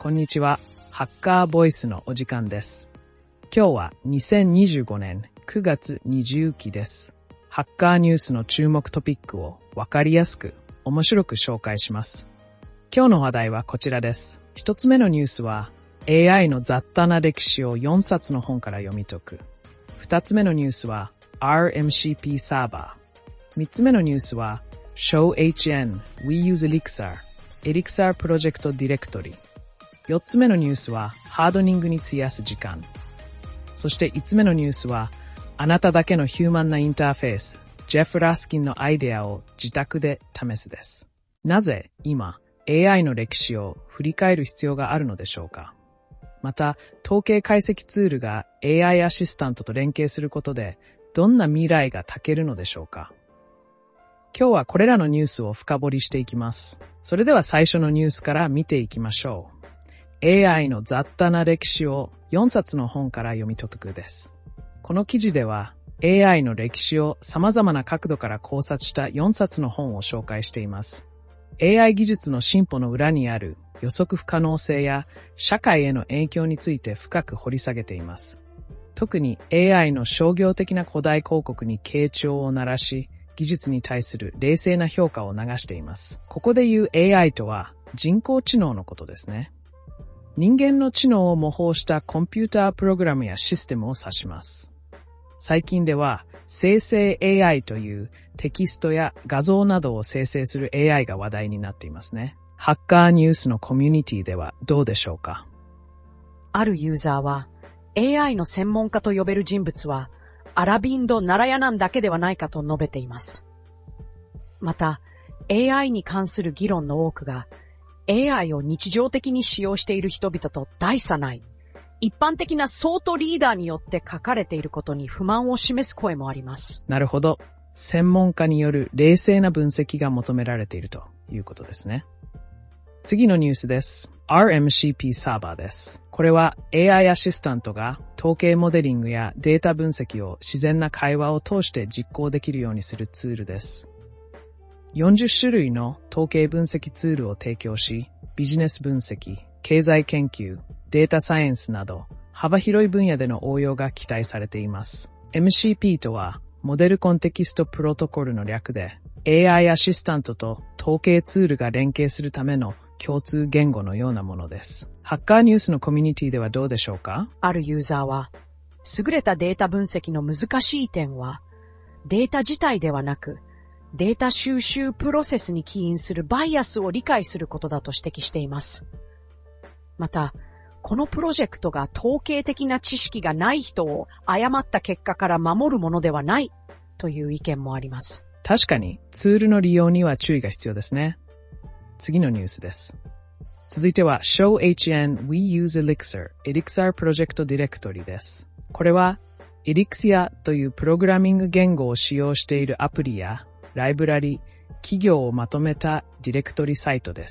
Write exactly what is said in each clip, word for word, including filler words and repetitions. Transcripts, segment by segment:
こんにちは。ハッカーボイスのお時間です。今日はにせんにじゅうごねんくがつにじゅうにちです。ハッカーニュースの注目トピックをわかりやすく、面白く紹介します。今日の話題はこちらです。一つ目のニュースは、エーアイ の雑多な歴史をよんさつの本から読み解く。二つ目のニュースは、アールエムシーピー サーバー。三つ目のニュースは、Show エイチエヌ We Use Elixir Elixir Project Directory。四つ目のニュースは、ハードニングに費やす時間。そして五つ目のニュースは、あなただけのヒューマンなインターフェース、ジェフ・ラスキンのアイデアを自宅で試すです。なぜ今、エーアイ の歴史を振り返る必要があるのでしょうか。また、統計解析ツールが エーアイ アシスタントと連携することで、どんな未来がたけるのでしょうか。今日はこれらのニュースを深掘りしていきます。それでは最初のニュースから見ていきましょう。エーアイ の雑多な歴史をよんさつの本から読み解くです。この記事では エーアイ の歴史を様々な角度から考察したよんさつの本を紹介しています。エーアイ 技術の進歩の裏にある予測不可能性や社会への影響について深く掘り下げています。特に エーアイ の商業的な古代広告に傾聴を鳴らし、技術に対する冷静な評価を流しています。ここで言う エーアイ とは人工知能のことですね。人間の知能を模倣したコンピュータープログラムやシステムを指します。最近では生成 エーアイ というテキストや画像などを生成する エーアイ が話題になっていますね。ハッカーニュースのコミュニティではどうでしょうか。 あるユーザーは エーアイ の専門家と呼べる人物はアラビンド・ナラヤナンだけではないかと述べています。また エーアイ に関する議論の多くがエーアイ を日常的に使用している人々と大差ない、一般的なソートリーダーによって書かれていることに不満を示す声もあります。 なるほど。専門家による冷静な分析が求められているということですね。次のニュースです。アールエムシーピー サーバーです。これは エーアイ アシスタントが統計モデリングやデータ分析を自然な会話を通して実行できるようにするツールです。よんじゅっしゅるいの統計分析ツールを提供し、ビジネス分析、経済研究、データサイエンスなど幅広い分野での応用が期待されています。エムシーピー とはモデルコンテキストプロトコルの略で、エーアイ アシスタントと統計ツールが連携するための共通言語のようなものです。ハッカーニュースのコミュニティではどうでしょうか。 あるユーザーは、優れたデータ分析の難しい点は、データ自体ではなく、データ収集プロセスに起因するバイアスを理解することだと指摘しています。また、このプロジェクトが統計的な知識がない人を誤った結果から守るものではないという意見もあります。 確かにツールの利用には注意が必要ですね。次のニュースです。続いては Show エイチエヌ We Use Elixir Elixir Project Directory です。これは Elixir というプログラミング言語を使用しているアプリやライブラリ、企業をまとめたディレクトリサイトです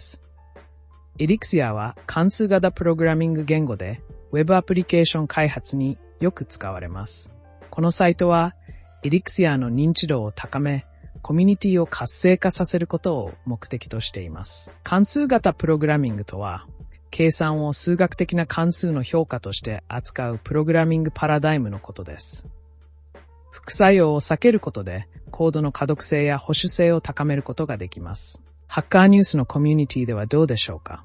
。Elixir は関数型プログラミング言語で Web アプリケーション開発によく使われます。このサイトは Elixir の認知度を高め、コミュニティを活性化させることを目的としています。関数型プログラミングとは、計算を数学的な関数の評価として扱うプログラミングパラダイムのことです。副作用を避けることで、コードの可読性や保守性を高めることができます。ハッカーニュースのコミュニティではどうでしょうか。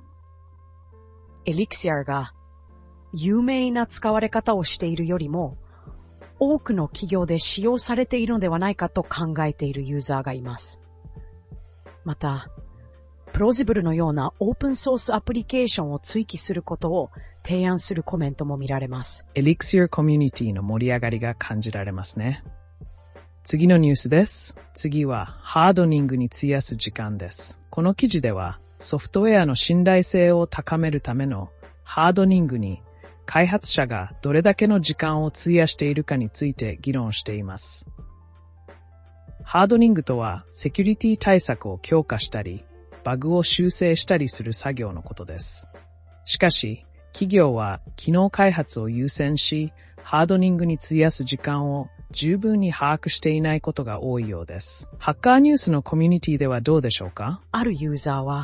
Elixir が有名な使われ方をしているよりも、多くの企業で使用されているのではないかと考えているユーザーがいます。また、プロジブルのようなオープンソースアプリケーションを追記することを提案するコメントも見られます。 Elixir コミュニティの盛り上がりが感じられますね。次のニュースです。次はハードニングに費やす時間です。この記事ではソフトウェアの信頼性を高めるためのハードニングに開発者がどれだけの時間を費やしているかについて議論しています。ハードニングとはセキュリティ対策を強化したり、バグを修正したりする作業のことです。しかし、企業は機能開発を優先し、ハードニングに費やす時間を十分に把握していないことが多いようです。ハッカーニュースのコミュニティではどうでしょうか。 あるユーザーは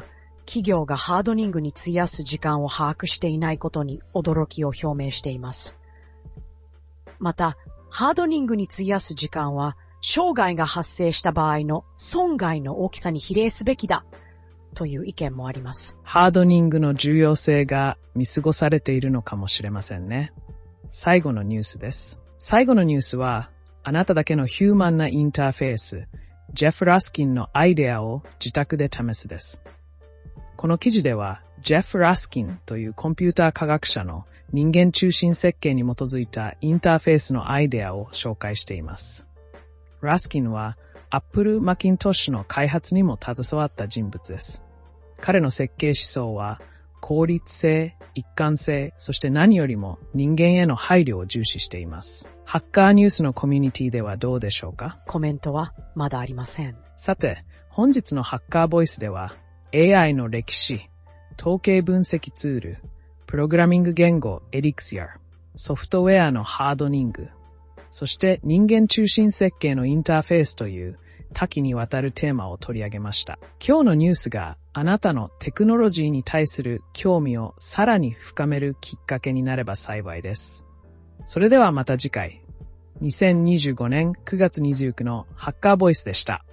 企業がハードニングに費やす時間を把握していないことに驚きを表明しています。また、ハードニングに費やす時間は、障害が発生した場合の損害の大きさに比例すべきだという意見もあります。 ハードニングの重要性が見過ごされているのかもしれませんね。最後のニュースです。最後のニュースは、あなただけのヒューマンなインターフェース、ジェフ・ラスキンのアイデアを自宅で試すです。この記事では、ジェフ・ラスキンというコンピューター科学者の人間中心設計に基づいたインターフェースのアイデアを紹介しています。ラスキンは Apple Macintosh の開発にも携わった人物です。彼の設計思想は効率性、一貫性、そして何よりも人間への配慮を重視しています。ハッカーニュースのコミュニティではどうでしょうか？ コメントはまだありません。 さて、本日のハッカーボイスでは エーアイ の歴史、統計分析ツール、プログラミング言語エリクシア、ソフトウェアのハードニング、そして人間中心設計のインターフェースという多岐にわたるテーマを取り上げました。今日のニュースがあなたのテクノロジーに対する興味をさらに深めるきっかけになれば幸いです。それではまた次回。にせんにじゅうごねんくがつにじゅうくのハッカーボイスでした。